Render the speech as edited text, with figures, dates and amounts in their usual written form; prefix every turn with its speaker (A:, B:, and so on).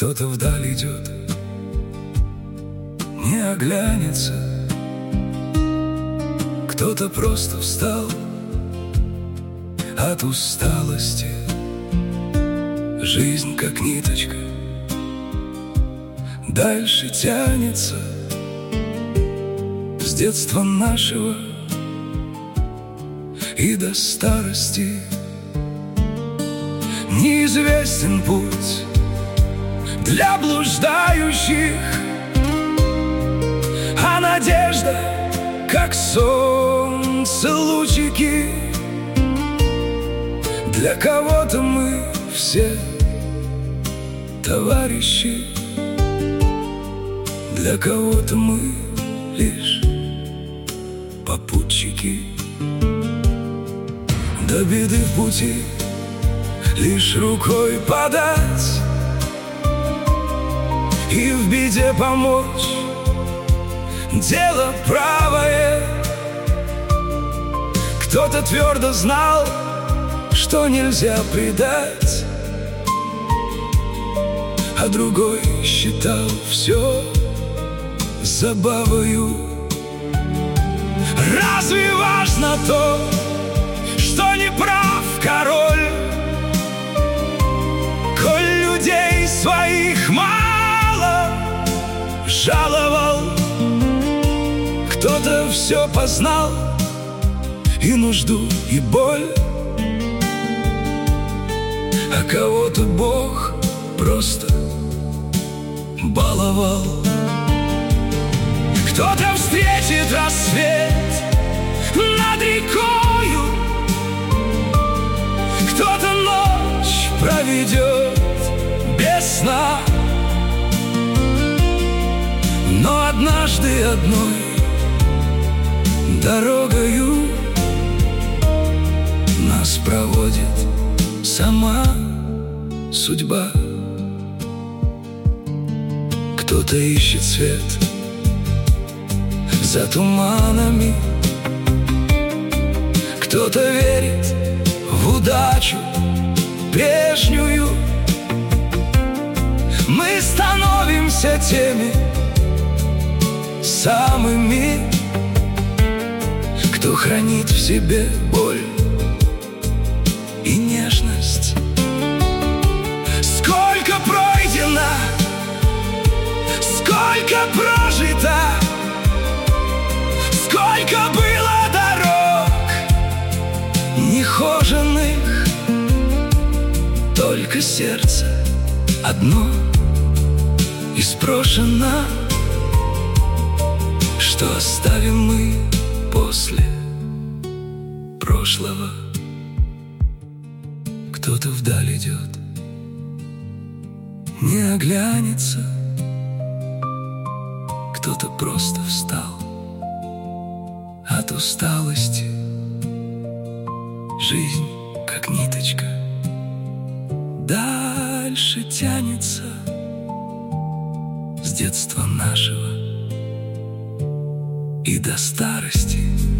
A: Кто-то вдаль идет, не оглянется. Кто-то просто встал от усталости. Жизнь как ниточка дальше тянется. С детства нашего и до старости неизвестен путь для блуждающих, а надежда, как солнце лучики. Для кого-то мы все товарищи, для кого-то мы лишь попутчики. До беды в пути лишь рукой подать и в беде помочь — дело правое. Кто-то твердо знал, что нельзя предать, а другой считал все забавою. Разве важно то, что не прав король, коль людей своих мало жаловал? Кто-то все познал, и нужду, и боль, а кого-то Бог просто баловал. Кто-то встретит рассвет над рекою, кто-то ночь проведет без сна. Но однажды одной дорогою нас проводит сама судьба. Кто-то ищет свет за туманами, кто-то верит в удачу прежнюю. Мы становимся теми самыми, кто хранит в себе боль и нежность. Сколько пройдено, сколько прожито, сколько было дорог нехоженных, только сердце одно и спрошено. Что оставим мы после прошлого? Кто-то вдаль идет, не оглянется. Кто-то просто встал от усталости. Жизнь, как ниточка, дальше тянется. С детства нашего и до старости.